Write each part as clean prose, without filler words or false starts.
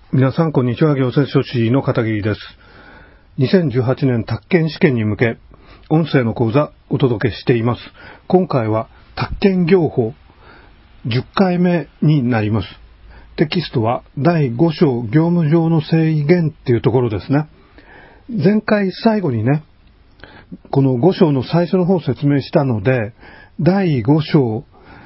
皆さんこんにちは。行政書士の片桐です。2018年宅建試験に向け音声の講座お届けしています。今回は宅建業法10回目になります。テキストは第5章業務上の制限っていうところですね。前回最後にね、この5章の最初の方を説明したので、第5章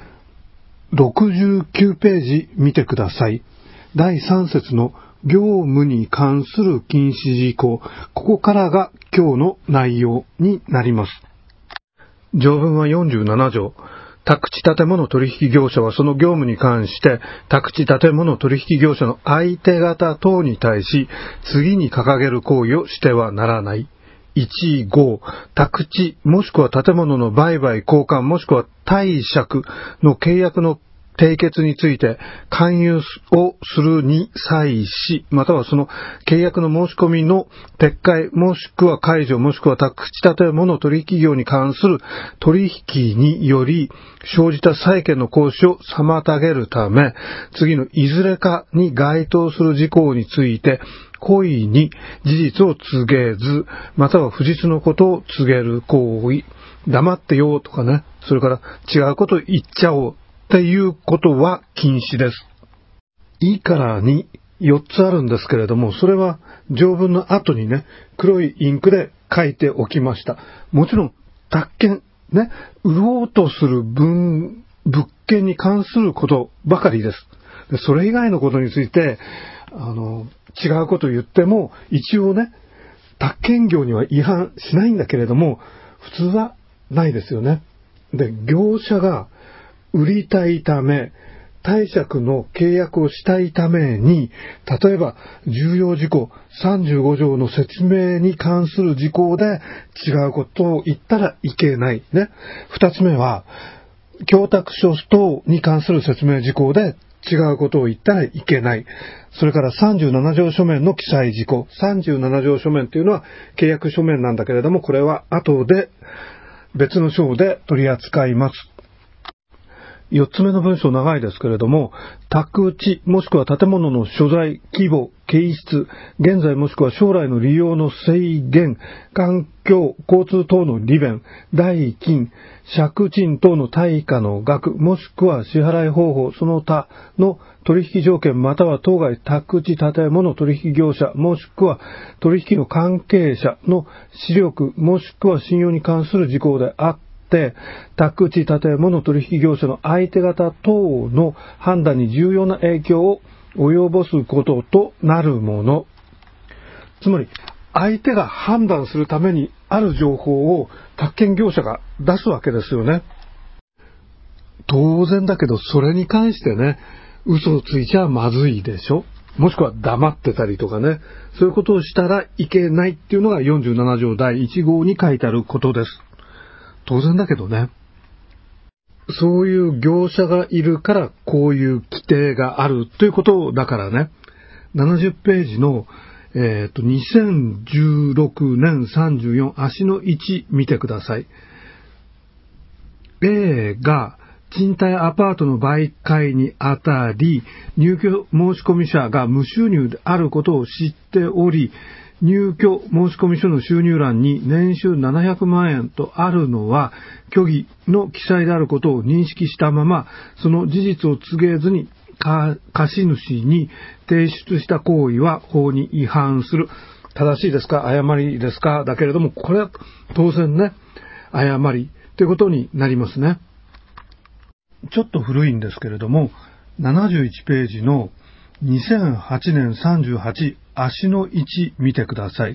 69ページ見てください。第3節の業務に関する禁止事項、ここからが今日の内容になります。条文は47条。宅地建物取引業者はその業務に関して宅地建物取引業者の相手方等に対し次に掲げる行為をしてはならない。1.5 宅地もしくは建物の売買交換もしくは貸借の契約の締結について勧誘をするに際し、またはその契約の申し込みの撤回もしくは解除もしくは宅地建物取引業に関する取引により生じた債権の行使を妨げるため、次のいずれかに該当する事項について故意に事実を告げず、または不実のことを告げる行為、黙ってよとかね、それから違うことを言っちゃおうっていうことは禁止です。いからに4つあるんですけれども、それは条文の後にね、黒いインクで書いておきました。もちろん、宅建、ね、売ろうとする物件に関することばかりです。でそれ以外のことについて、違うことを言っても、一応ね、宅建業には違反しないんだけれども、普通はないですよね。で、業者が売りたいため、貸借の契約をしたいために、例えば重要事項35条の説明に関する事項で違うことを言ったらいけない。ね。二つ目は、供託書等に関する説明事項で違うことを言ったらいけない。それから37条書面の記載事項。37条書面というのは契約書面なんだけれども、これは後で別の章で取り扱います。4つ目の文章長いですけれども、宅地もしくは建物の所在、規模、形質、現在もしくは将来の利用の制限、環境、交通等の利便、代金、借賃等の対価の額、もしくは支払い方法、その他の取引条件または当該宅地建物取引業者、もしくは取引の関係者の視力、もしくは信用に関する事項であって、宅地建物取引業者の相手方等の判断に重要な影響を及ぼすこととなるもの。つまり、相手が判断するためにある情報を宅建業者が出すわけですよね。当然だけど、それに関してね、嘘をついちゃまずいでしょ。もしくは黙ってたりとかね、そういうことをしたらいけないっていうのが47条第1号に書いてあることです。当然だけどね。そういう業者がいるからこういう規定があるということだからね。70ページの、2016年34足の1見てください。A が賃貸アパートの売買にあたり、入居申込者が無収入であることを知っており、入居申込書の収入欄に年収700万円とあるのは虚偽の記載であることを認識したまま、その事実を告げずに貸主に提出した行為は法に違反する。正しいですか？誤りですか？だけれども、これは当然ね、誤りということになりますね。ちょっと古いんですけれども、71ページの2008年38足の1見てください。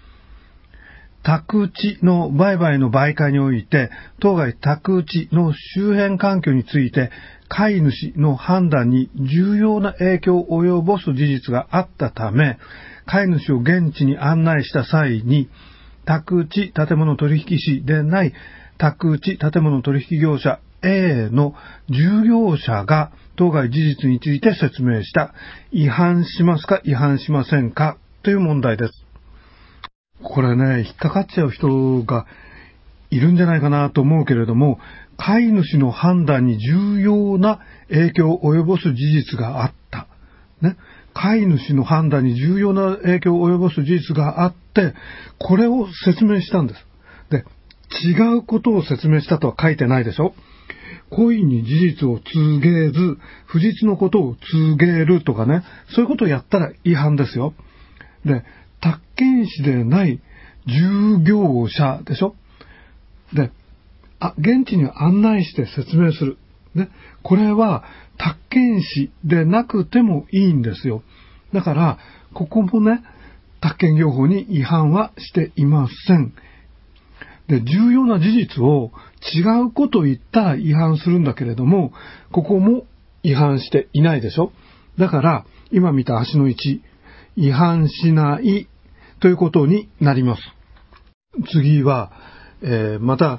宅地の売買の媒介において、当該宅地の周辺環境について、買い主の判断に重要な影響を及ぼす事実があったため、買い主を現地に案内した際に、宅地建物取引士でない宅地建物取引業者 A の従業者が当該事実について説明した。違反しますか？違反しませんか？という問題です。これね、引っかかっちゃう人がいるんじゃないかなと思うけれども、買い主の判断に重要な影響を及ぼす事実があった。ね。 飼い主の判断に重要な影響を及ぼす事実があって、これを説明したんです。で、違うことを説明したとは書いてないでしょ。故意に事実を告げず、不実のことを告げるとかね、そういうことをやったら違反ですよ。で、宅建士でない従業者でしょ。で、現地に案内して説明する。ね、これは宅建士でなくてもいいんですよ。だから、ここもね、宅建業法に違反はしていません。で、重要な事実を違うことを言ったら違反するんだけれども、ここも違反していないでしょ。だから、今見た足の1、違反しないということになります。次は、また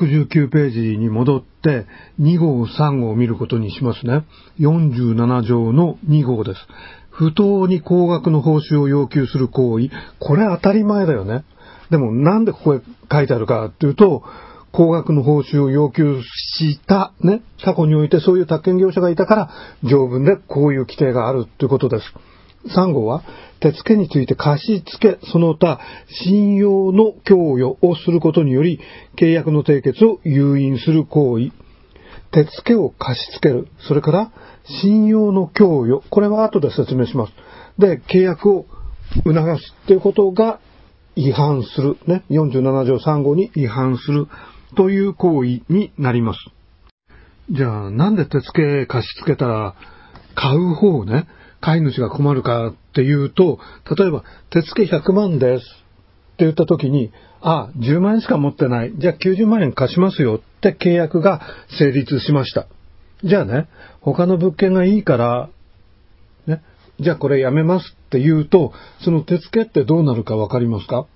69ページに戻って2号3号を見ることにしますね。47条の2号です。不当に高額の報酬を要求する行為。これ当たり前だよね。でもなんでここへ書いてあるかというと、高額の報酬を要求したね、過去においてそういう宅建業者がいたから条文でこういう規定があるということです。3号は、手付について貸付その他信用の供与をすることにより契約の締結を誘引する行為。手付を貸し付ける。それから信用の供与。これは後で説明します。で、契約を促すということが違反する。ね。47条3号に違反するという行為になります。じゃあ、なんで手付貸し付けたら買う方ね、飼い主が困るかっていうと、例えば、手付100万ですって言った時に、10万円しか持ってない。じゃあ90万円貸しますよって契約が成立しました。じゃあね、他の物件がいいから、ね、じゃあこれやめますって言うと、その手付ってどうなるかわかりますか？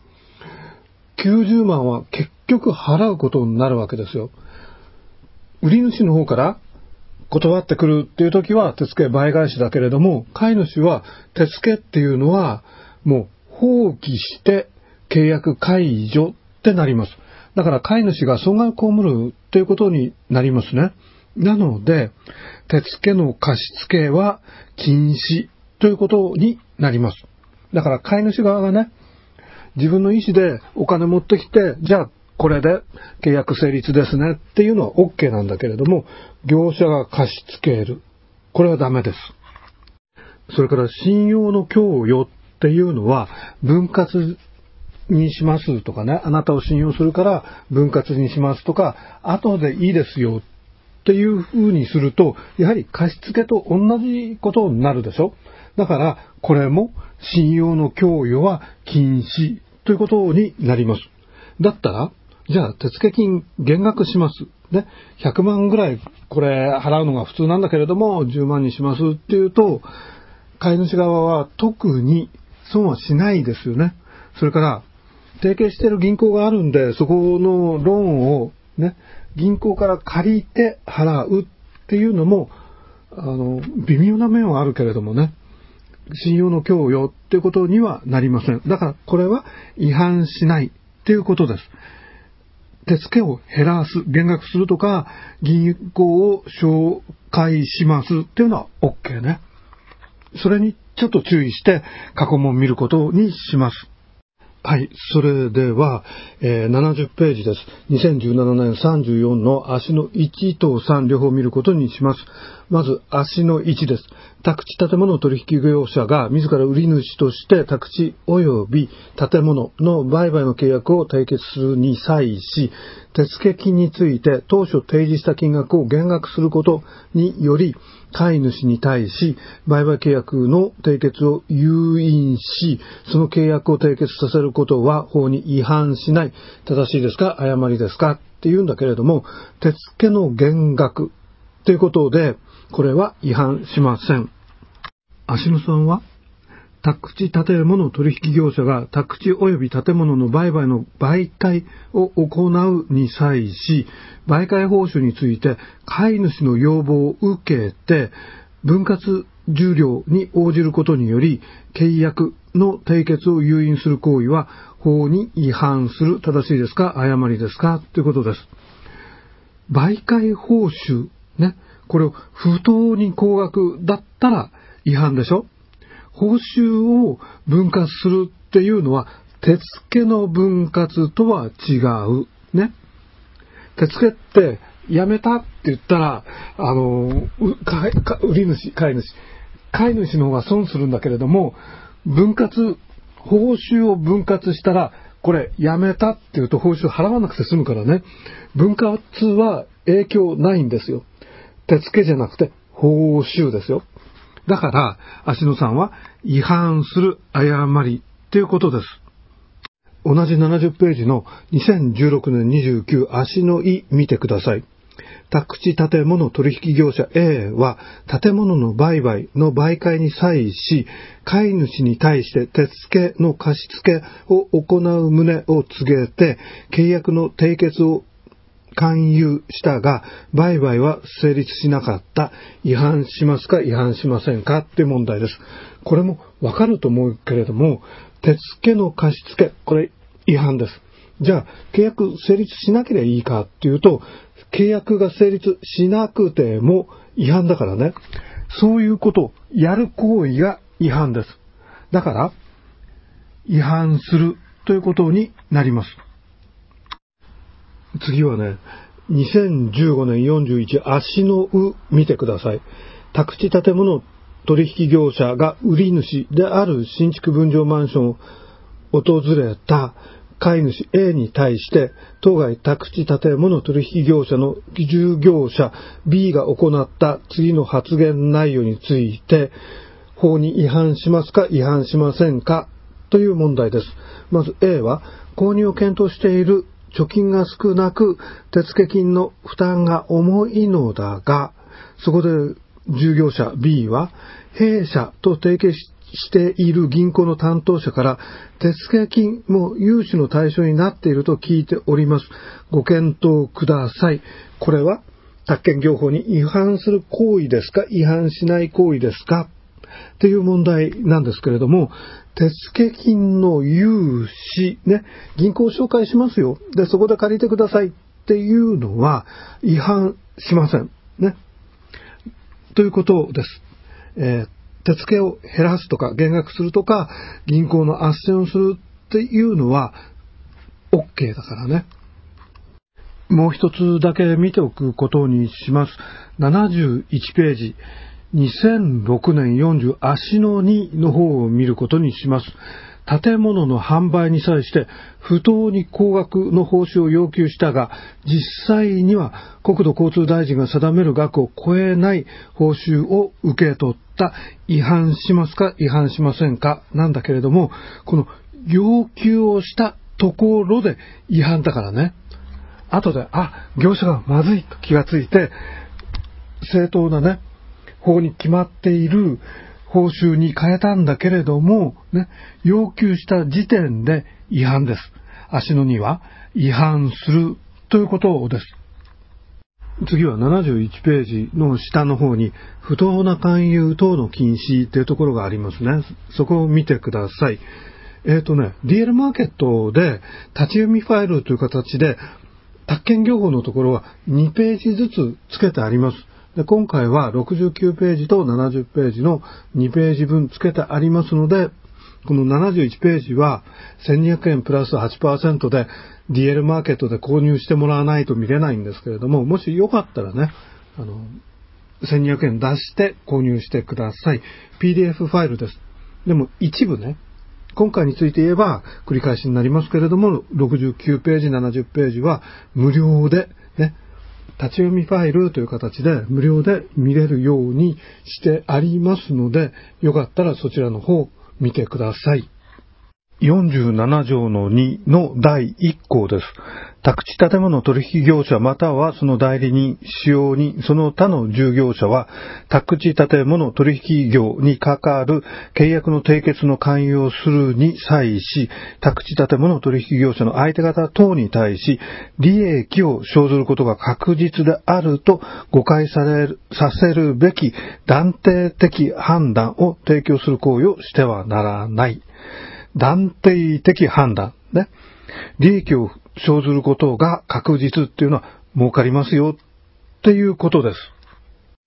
90 万は結局払うことになるわけですよ。売り主の方から断ってくるっていう時は手付倍返しだけれども、飼い主は手付っていうのはもう放棄して契約解除ってなります。だから飼い主が損害を被るということになりますね。なので、手付の貸し付けは禁止ということになります。だから飼い主側がね、自分の意思でお金持ってきて、じゃあこれで契約成立ですねっていうのは OK なんだけれども、業者が貸し付ける。これはダメです。それから信用の供与っていうのは分割にしますとかね、あなたを信用するから分割にしますとか、後でいいですよっていう風にすると、やはり貸し付けと同じことになるでしょ。だからこれも信用の供与は禁止ということになります。だったら、じゃあ手付金減額します。ね。100万ぐらいこれ払うのが普通なんだけれども、10万にしますっていうと、飼い主側は特に損はしないですよね。それから、提携している銀行があるんで、そこのローンをね、銀行から借りて払うっていうのも、微妙な面はあるけれどもね、信用の供与っていうことにはなりません。だからこれは違反しないっていうことです。手付を減らす、減額するとか、銀行を紹介しますっていうのは OK ね。それにちょっと注意して過去問を見ることにします。はい。それでは、70ページです。2017年34の足の1と3両方見ることにします。まず、足の1です。宅地建物取引業者が自ら売り主として宅地及び建物の売買の契約を締結するに際し、手付金について当初提示した金額を減額することにより、飼い主に対し売買契約の締結を誘引し、その契約を締結させることは法に違反しない。正しいですか？誤りですか？って言うんだけれども、手付の減額ということで、これは違反しません。足野さんは、宅地建物取引業者が宅地及び建物の売買の媒介を行うに際し、媒介報酬について飼い主の要望を受けて分割重量に応じることにより契約の締結を誘引する行為は法に違反する。正しいですか？誤りですか？ということです。媒介報酬ね、これを不当に高額だったら違反でしょ。 報酬を分割するっていうのは、手付けの分割とは違う。ね。手付けってやめたって言ったら、売り主、買い主の方が損するんだけれども、報酬を分割したら、これやめたって言うと報酬払わなくて済むからね。分割は影響ないんですよ。手付けじゃなくて報酬ですよ。だから、芦野さんは違反する誤りっていうことです。同じ70ページの2016年29芦野井見てください。宅地建物取引業者 A は建物の売買の媒介に際し、買い主に対して手付けの貸付を行う旨を告げて、契約の締結を勧誘したが、売買は成立しなかった。違反しますか違反しませんかって問題です。これもわかると思うけれども、手付けの貸付、これ違反です。じゃあ、契約成立しなければいいかっていうと、契約が成立しなくても違反だからね。そういうことをやる行為が違反です。だから、違反するということになります。次はね、2015年41芦野井見てください。宅地建物取引業者が売り主である新築分譲マンションを訪れた買い主 A に対して、当該宅地建物取引業者の従業者 B が行った次の発言内容について、法に違反しますか違反しませんかという問題です。まず A は、購入を検討している貯金が少なく、手付金の負担が重いのだが、そこで従業者 B は、弊社と提携している銀行の担当者から手付金も融資の対象になっていると聞いております。ご検討ください。これは宅建業法に違反する行為ですか違反しない行為ですかっていう問題なんですけれども、手付金の融資ね、銀行を紹介しますよ。で、そこで借りてくださいっていうのは違反しません。ね。ということです。手付けを減らすとか減額するとか銀行の斡旋をするっていうのは OK だからね。もう一つだけ見ておくことにします。71ページ2006年40芦野2の方を見ることにします。建物の販売に際して不当に高額の報酬を要求したが、実際には国土交通大臣が定める額を超えない報酬を受け取った。違反しますか違反しませんかなんだけれども、この要求をしたところで違反だからね。後で、業者がまずいと気がついて、正当なね、法に決まっている報酬に変えたんだけれども、ね、要求した時点で違反です。芦野には違反するということです。次は71ページの下の方に不当な勧誘等の禁止というところがありますね。そこを見てください。DL マーケットで立ち読みファイルという形で宅建業法のところは2ページずつ付けてあります。で、今回は69ページと70ページの2ページ分付けてありますので、この71ページは1200円プラス 8% で DL マーケットで購入してもらわないと見れないんですけれども、もしよかったらね、1200円出して購入してください。PDF ファイルです。でも一部ね、今回について言えば繰り返しになりますけれども、69ページ、70ページは無料でね、立ち読みファイルという形で無料で見れるようにしてありますので、よかったらそちらの方見てください。47条の2の第1項です。宅地建物取引業者またはその代理人、使用人、その他の従業者は、宅地建物取引業に関わる契約の締結の勧誘をするに際し、宅地建物取引業者の相手方等に対し、利益を生ずることが確実であると誤解させるべき断定的判断を提供する行為をしてはならない。断定的判断ね。利益を生ずることが確実っていうのは儲かりますよっていうことです。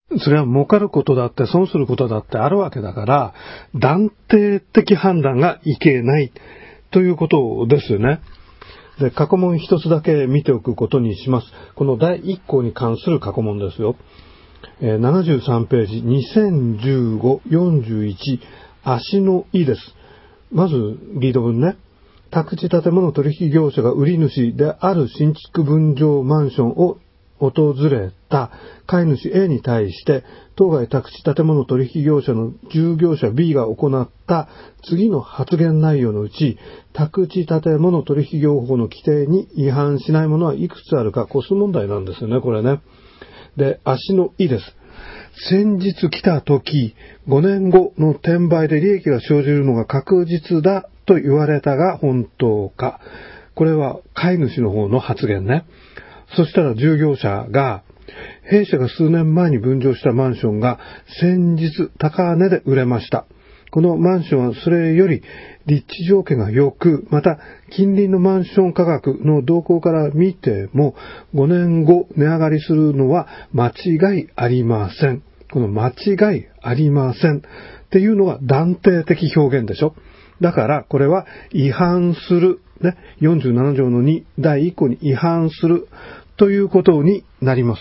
それは儲かることだって損することだってあるわけだから、断定的判断がいけないということですよね。で、過去問一つだけ見ておくことにします。この第1項に関する過去問ですよ。73ページ、2015-41、足のいです。まず、リード文ね。宅地建物取引業者が売り主である新築分譲マンションを訪れた買い主 A に対して、当該宅地建物取引業者の従業者 B が行った次の発言内容のうち、宅地建物取引業法の規定に違反しないものはいくつあるか、個数問題なんですよね、これね。で、足のいです。先日来た時、5年後の転売で利益が生じるのが確実だと言われたが本当か。これは買い主の方の発言ね。そしたら従業者が、弊社が数年前に分譲したマンションが先日高値で売れました。このマンションはそれより立地条件が良く、また近隣のマンション価格の動向から見ても5年後値上がりするのは間違いありません。この間違いありませんっていうのは断定的表現でしょ。だからこれは違反する、ね、47条の2第1項に違反するということになります。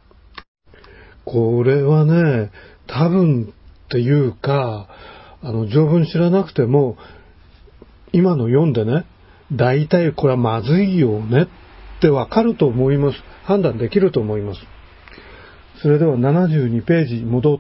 これはね、多分っていうか、条文知らなくても、今の読んでね、大体これはまずいよねってわかると思います。判断できると思います。それでは72ページ戻って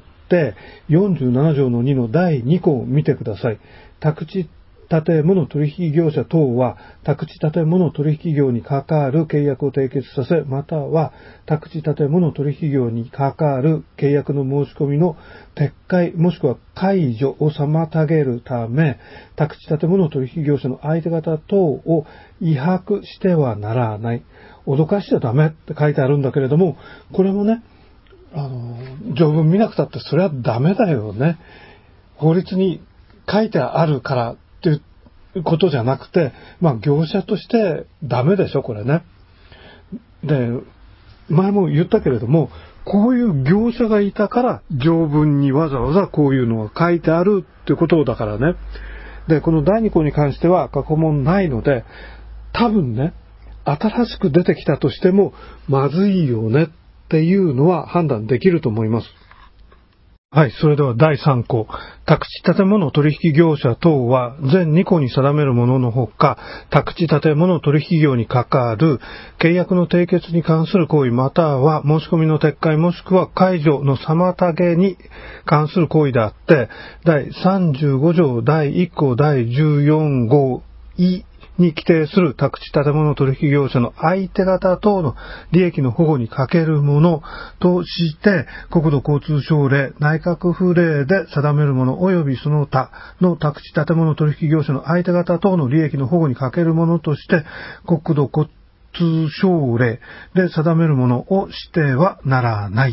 、47条の2の第2項を見てください。宅地建物取引業者等は、宅地建物取引業に関わる契約を締結させ、または、宅地建物取引業に関わる契約の申し込みの撤回、もしくは解除を妨げるため、宅地建物取引業者の相手方等を威迫してはならない。脅かしちゃダメって書いてあるんだけれども、これもね、条文見なくたってそれはダメだよね。法律に書いてあるからっていうことじゃなくて、業者としてダメでしょ、これね。で、前も言ったけれども、こういう業者がいたから条文にわざわざこういうのが書いてあるっていうことだからね。で、この第2項に関しては過去問ないので、多分ね、新しく出てきたとしてもまずいよねっていうのは判断できると思います。はい、それでは第3項。宅地建物取引業者等は全2項に定めるもののほか、宅地建物取引業に関わる契約の締結に関する行為または申し込みの撤回もしくは解除の妨げに関する行為であって、第35条第1項第14号に規定する宅地建物取引業者の相手方等の利益の保護に欠けるものとして国土交通省令、内閣府令で定めるもの及びその他の宅地建物取引業者の相手方等の利益の保護に欠けるものとして国土交通省令で定めるものをしてはならない。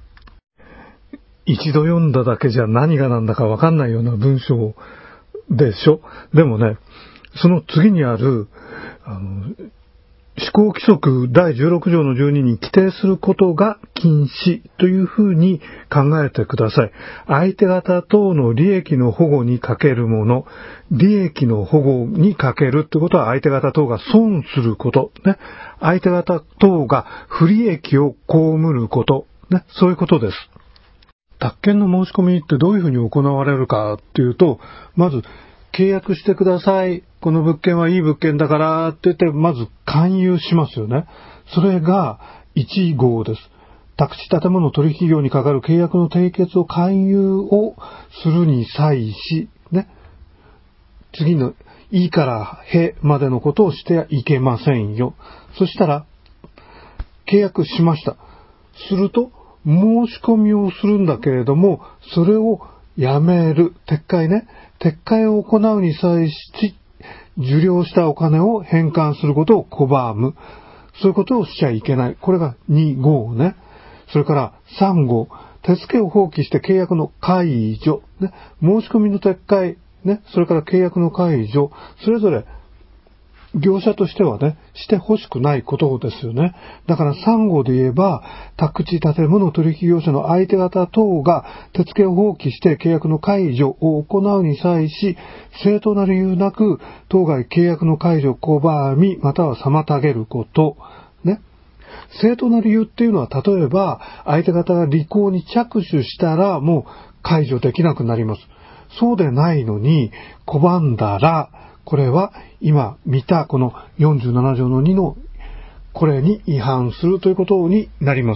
一度読んだだけじゃ何が何だかわかんないような文章でしょ。でもね、その次にある、施行規則第16条の12に規定することが禁止というふうに考えてください。相手方等の利益の保護に欠けるもの、利益の保護に欠けるってことは相手方等が損すること、ね。相手方等が不利益を被ること、ね。そういうことです。宅建の申し込みってどういうふうに行われるかっていうと、まず、契約してください。この物件はいい物件だからって言って、まず勧誘しますよね。それが1号です。宅地建物取引業にかかる契約の締結を勧誘をするに際し、ね。次のいからへまでのことをしてはいけませんよ。そしたら、契約しました。すると、申し込みをするんだけれども、それをやめる。撤回ね。撤回を行うに際し、受領したお金を返還することを拒む。そういうことをしちゃいけない。これが2号ね。それから3号。手付けを放棄して契約の解除。ね。申し込みの撤回。ね。それから契約の解除。それぞれ業者としてはね、してほしくないことですよね。だから3号で言えば、宅地建物取引業者の相手方等が手付けを放棄して契約の解除を行うに際し、正当な理由なく当該契約の解除を拒み、または妨げること。ね。正当な理由っていうのは、例えば、相手方が履行に着手したら、もう解除できなくなります。そうでないのに、拒んだら、これは今見たこの47条の2のこれに違反するということになります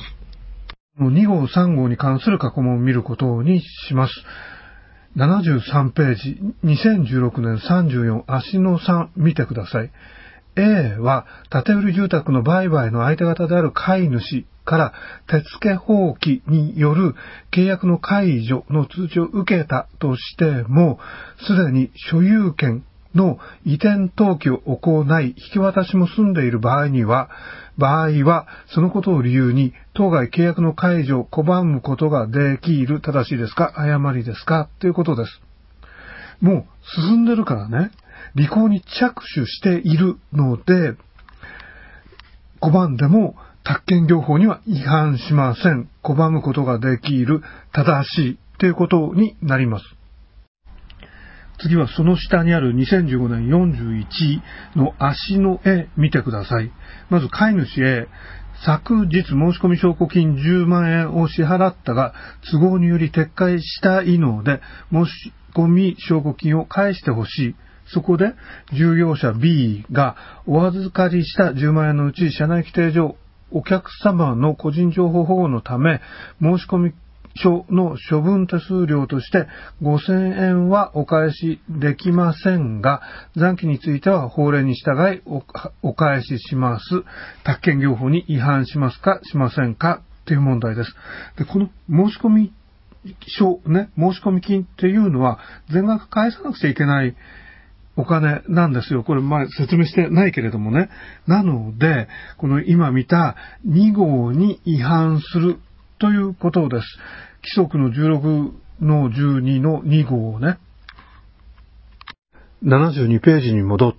。2号3号に関する過去問を見ることにします。73ページ、2016年34足の3見てください。A は建売住宅の売買の相手方である買い主から手付け放棄による契約の解除の通知を受けたとしても、すでに所有権の移転登記を行い、引き渡しも済んでいる場合は、そのことを理由に、当該契約の解除を拒むことができる。正しいですか？誤りですか？ということです。もう進んでるからね、履行に着手しているので、拒んでも宅建業法には違反しません。拒むことができる。正しい。ということになります。次はその下にある2015年41の足の絵見てください。まず買い主へ、昨日申込証拠金10万円を支払ったが都合により撤回したいので申込証拠金を返してほしい。そこで事業者 B がお預かりした10万円のうち社内規定上お客様の個人情報保護のため申込書の処分手数料として5000円はお返しできませんが、残金については法令に従いお返しします。宅建業法に違反しますかしませんかっていう問題です。で、この申込書ね、申込金っていうのは全額返さなくちゃいけないお金なんですよ。これ前説明してないけれどもね。なので、この今見た2号に違反するということです。規則の16の12の2号をね。72ページに戻って、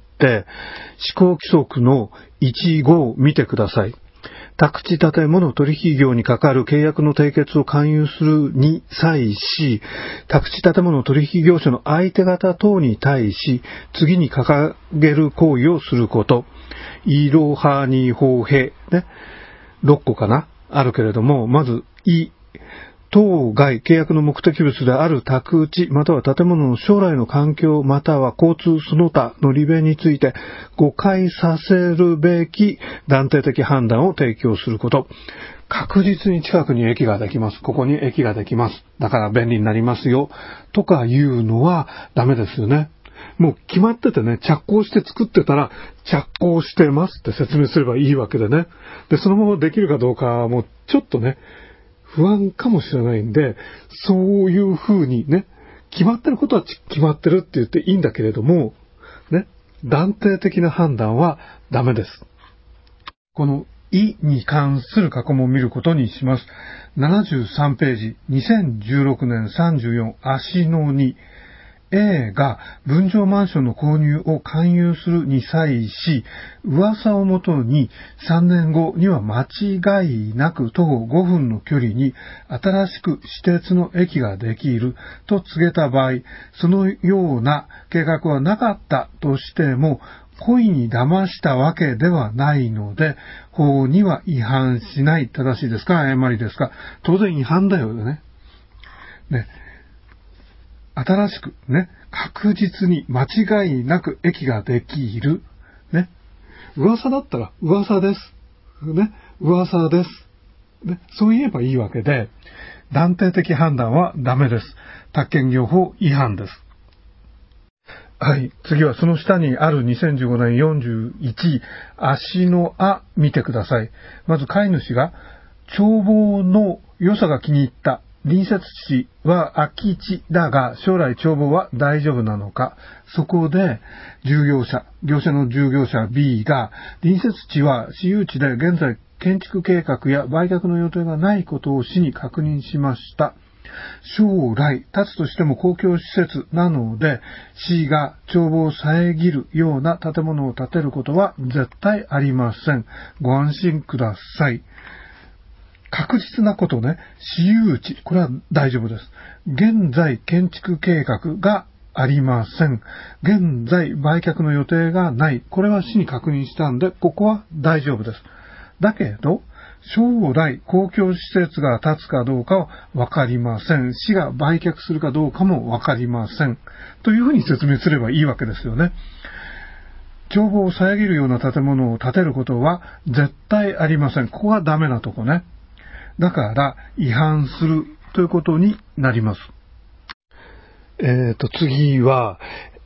施行規則の1号を見てください。宅地建物取引業に係る契約の締結を勧誘するに際し、宅地建物取引業者の相手方等に対し、次に掲げる行為をすること。いろはにほへ、ね。6個かなあるけれども、まず、当該契約の目的物である宅地または建物の将来の環境または交通その他の利便について誤解させるべき断定的判断を提供すること。確実に近くに駅ができます。ここに駅ができます。だから便利になりますよ。とかいうのはダメですよね。もう決まっててね、着工して作ってたら着工してますって説明すればいいわけでね。で、そのままできるかどうかはもうちょっとね、不安かもしれないんで、そういう風にね、決まってることは決まってるって言っていいんだけれども、ね、断定的な判断はダメです。このいに関する過去問を見ることにします。73ページ、2016年34足の2。A が分譲マンションの購入を勧誘するに際し、噂をもとに3年後には間違いなく徒歩5分の距離に新しく私鉄の駅ができると告げた場合、そのような計画はなかったとしても、故意に騙したわけではないので、法には違反しない。正しいですか？誤りですか？当然違反だよね。ね。新しくね、確実に間違いなく駅ができる。ね。噂だったら噂です。ね。噂です。ね。そう言えばいいわけで、断定的判断はダメです。宅建業法違反です。はい。次はその下にある2015年41、足のあ、見てください。まず飼い主が、眺望の良さが気に入った。隣接地は空き地だが、将来眺望は大丈夫なのか。そこで、業者の従業者 B が、隣接地は私有地で現在建築計画や売却の予定がないことを市に確認しました。 将来建つとしても公共施設なので、市が眺望を遮るような建物を建てることは絶対ありません。ご安心ください。確実なことね、私有地、これは大丈夫です。現在建築計画がありません。現在売却の予定がない。これは市に確認したんで、ここは大丈夫です。だけど、将来公共施設が建つかどうかはわかりません。市が売却するかどうかもわかりません。というふうに説明すればいいわけですよね。眺望を遮るような建物を建てることは絶対ありません。ここがダメなとこね。だから違反するということになります。次は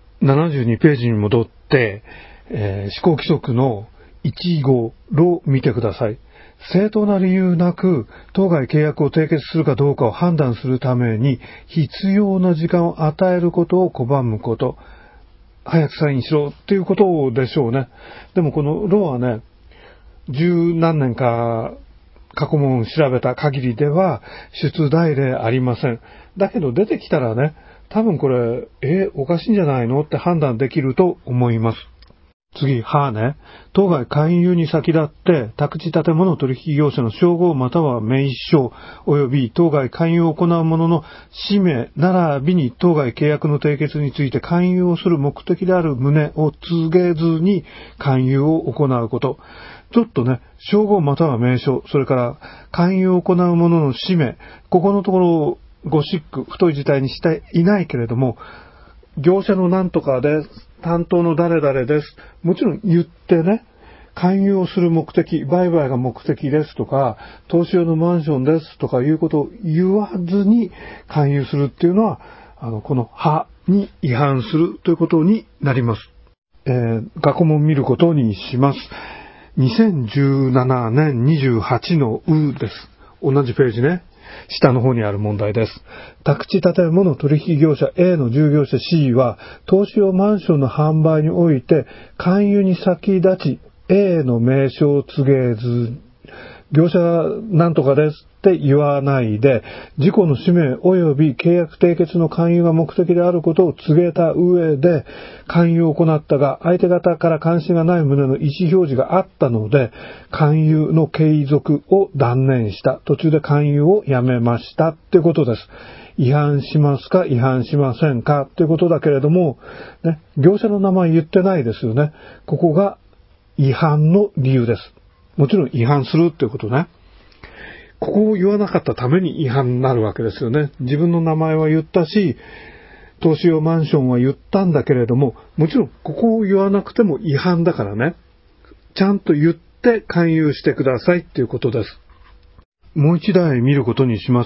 72ページに戻って、施行規則の1号を見てください。正当な理由なく当該契約を締結するかどうかを判断するために必要な時間を与えることを拒むこと。早くサインしろっていうことでしょうね。でもこのロはね、十何年か過去問を調べた限りでは出題例ありません。だけど出てきたらね、多分これ、おかしいんじゃないのって判断できると思います。次、ね。当該勧誘に先立って、宅地建物取引業者の称号または名称、及び当該勧誘を行う者の氏名、並びに当該契約の締結について勧誘をする目的である旨を告げずに勧誘を行うこと。ちょっとね、称号または名称、それから勧誘を行う者の氏名、ここのところゴシック、太い字体にしていないけれども、業者のなんとかです、担当の誰々です。もちろん言ってね、勧誘をする目的、売買が目的ですとか、投資用のマンションですとかいうことを言わずに勧誘するっていうのは、このに違反するということになります。過去問見ることにします。2017年28のです。同じページね。下の方にある問題です。宅地建物取引業者 A の従業者 C は、投資用マンションの販売において、勧誘に先立ち A の名称を告げず、業者なんとかですって言わないで、自己の氏名及び契約締結の勧誘が目的であることを告げた上で、勧誘を行ったが、相手方から関心がない旨の意思表示があったので、勧誘の継続を断念した。途中で勧誘をやめましたってことです。違反しますか違反しませんかっていうことだけれども、ね、業者の名前言ってないですよね。ここが違反の理由です。もちろん違反するってことね。ここを言わなかったために違反になるわけですよね。自分の名前は言ったし、投資用マンションは言ったんだけれども、もちろんここを言わなくても違反だからね。ちゃんと言って勧誘してくださいっていうことです。もう一台見ることにします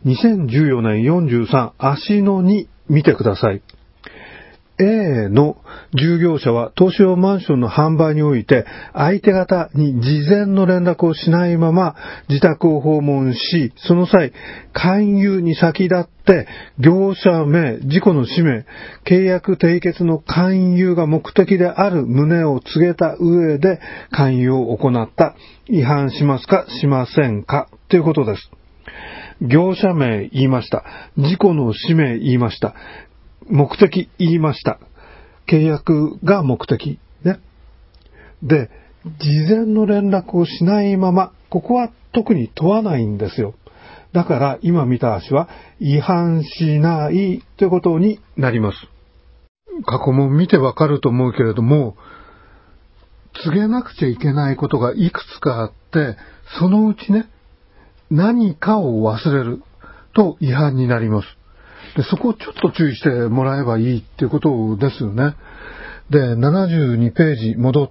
。2014年43、足の2見てください。A の従業者は投資用マンションの販売において相手方に事前の連絡をしないまま自宅を訪問し、その際勧誘に先立って業者名、自己の氏名、契約締結の勧誘が目的である旨を告げた上で勧誘を行った。違反しますかしませんかということです。業者名言いました。自己の氏名言いました。目的言いました。契約が目的。ね。で、事前の連絡をしないまま、ここは特に問わないんですよ。だから今見た足は違反しないということになります。過去問見てわかると思うけれども、告げなくちゃいけないことがいくつかあって、そのうちね、何かを忘れると違反になります。で、そこをちょっと注意してもらえばいいっていうことですよね。で、72ページ戻って、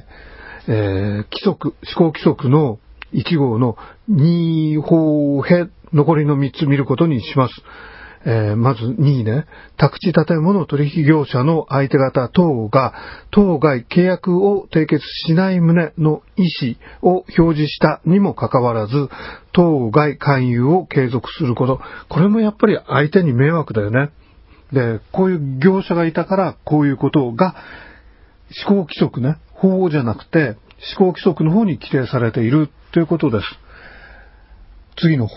施行規則の1号の2法へ残りの3つ見ることにします。まず2ね、宅地建物取引業者の相手方等が当該契約を締結しない旨の意思を表示したにもかかわらず、当該勧誘を継続すること。これもやっぱり相手に迷惑だよね。で、こういう業者がいたからこういうことが施行規則ね、法じゃなくて施行規則の方に規定されているということです。次の法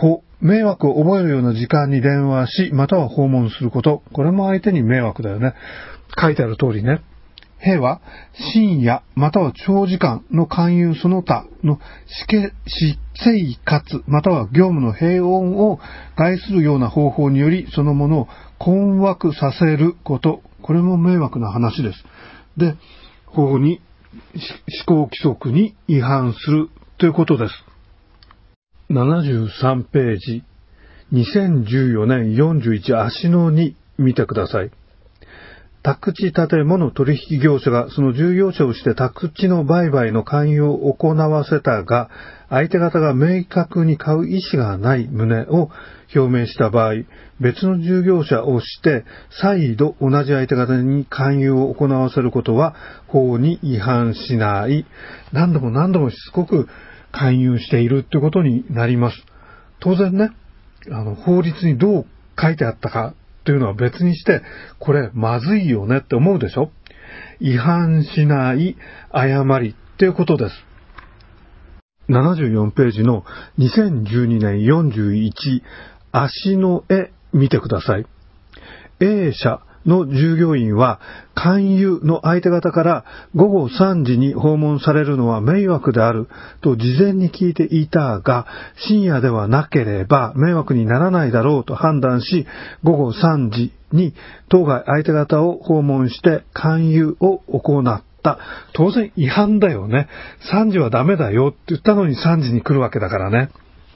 迷惑を覚えるような時間に電話し、または訪問すること。これも相手に迷惑だよね。書いてある通りね。へは、深夜または長時間の勧誘その他の私生活または業務の平穏を害するような方法によりそのものを困惑させること。これも迷惑な話です。で、法に、思考規則に違反するということです。73ページ、2014年41足の2見てください。宅地建物取引業者がその従業者をして宅地の売買の勧誘を行わせたが、相手方が明確に買う意思がない旨を表明した場合、別の従業者をして再度同じ相手方に勧誘を行わせることは法に違反しない。何度もしつこく勧誘しているということになります。当然ね、法律にどう書いてあったかというのは別にして、これまずいよねって思うでしょ？違反しない誤りっていうことです。74ページの2012年41足の絵見てください。A 社の従業員は勧誘の相手方から午後3時に訪問されるのは迷惑であると事前に聞いていたが、深夜ではなければ迷惑にならないだろうと判断し、午後3時に当該相手方を訪問して勧誘を行った。当然違反だよね。3時はダメだよって言ったのに3時に来るわけだからね。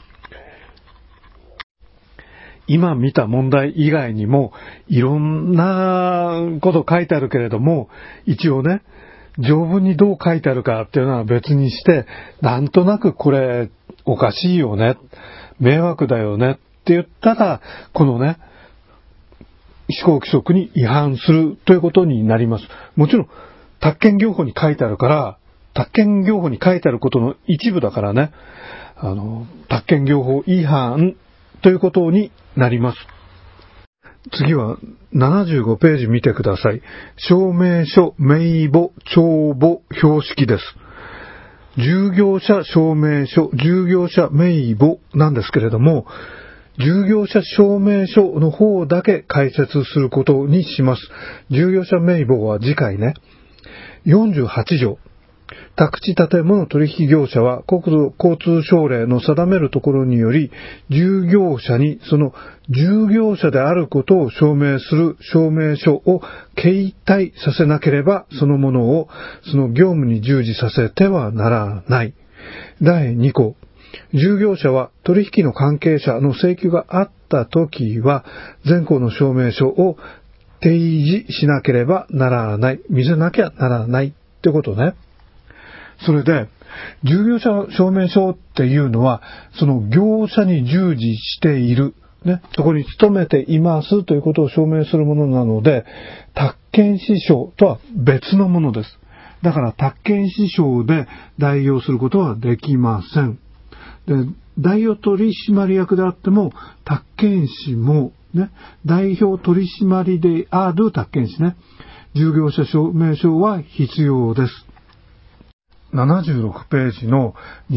今見た問題以外にもいろんなこと書いてあるけれども、一応ね、条文にどう書いてあるかっていうのは別にして、なんとなくこれおかしいよね、迷惑だよねって言ったら、このね、思考規則に違反するということになります。もちろん、宅建業法に書いてあるから、宅建業法に書いてあることの一部だからね、宅建業法違反ということになります。次は75ページ見てください。証明書、名簿、帳簿、標識です。従業者証明書、従業者名簿なんですけれども、従業者証明書の方だけ解説することにします。従業者名簿は次回ね。48条。宅地建物取引業者は国土交通省令の定めるところにより、従業者にその従業者であることを証明する証明書を携帯させなければ、そのものをその業務に従事させてはならない。第2項。従業者は取引の関係者の請求があったときは、前項の証明書を提示しなければならない。見せなきゃならないってことね。それで、従業者証明書っていうのは、その業者に従事している、ね、そこに勤めていますということを証明するものなので、宅建支証とは別のものです。だから宅建支証で代用することはできません。で、代表取締役であっても、宅建士も、ね、代表取締である宅建士ね、従業者証明書は必要です。76ページの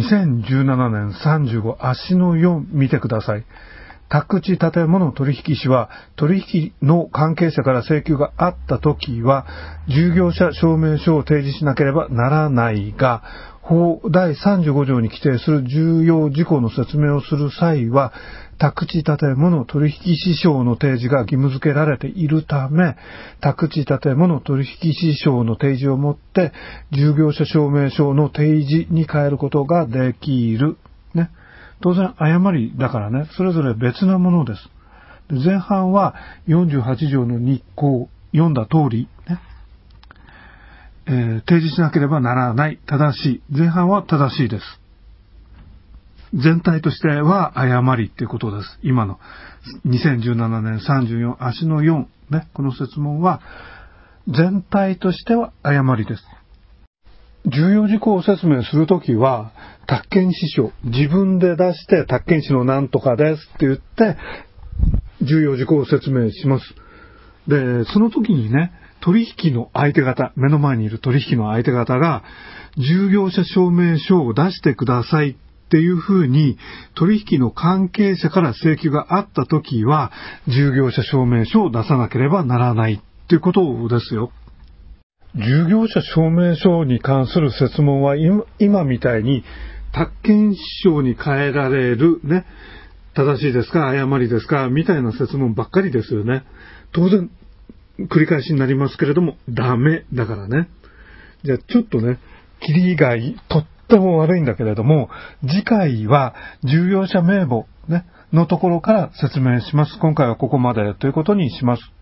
2017年35足の4見てください。宅地建物取引士は取引の関係者から請求があったときは従業者証明書を提示しなければならないが、法第35条に規定する重要事項の説明をする際は宅地建物取引士証の提示が義務付けられているため、宅地建物取引士証の提示をもって従業者証明書の提示に変えることができる。ね。当然誤りだからね、それぞれ別なものです。前半は48条の2項読んだ通り、ね、提示しなければならない、正しい。前半は正しいです。全体としては誤りっていうことです。今の2017年34足の4、ね、この設問は全体としては誤りです。重要事項を説明するときは、宅建士証、自分で出して宅建士のなんとかですって言って、重要事項を説明します。で、その時にね、取引の相手方、目の前にいる取引の相手方が、従業者証明書を出してくださいっっていうふうに取引の関係者から請求があったときは、従業者証明書を出さなければならないということですよ。従業者証明書に関する設問は今みたいに宅建証に変えられるね、正しいですか、誤りですかみたいな設問ばっかりですよね。当然繰り返しになりますけれどもダメだからね。じゃあちょっとね、切りがとっても悪いんだけれども、次回は従業者名簿ねのところから説明します。今回はここまでということにします。